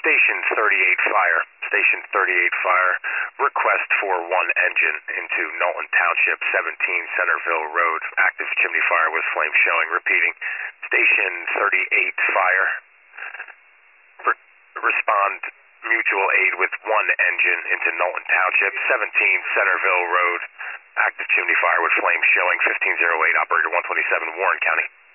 Station 38 Fire. Station 38 Fire. Request for one engine into Knowlton Township, 17 Centerville Road. Active chimney fire with flame showing. Repeating. Station 38 Fire. Respond mutual aid with one engine into Knowlton Township, 17 Centerville Road. Active chimney fire with flame showing. 1508, operator 127, Warren County.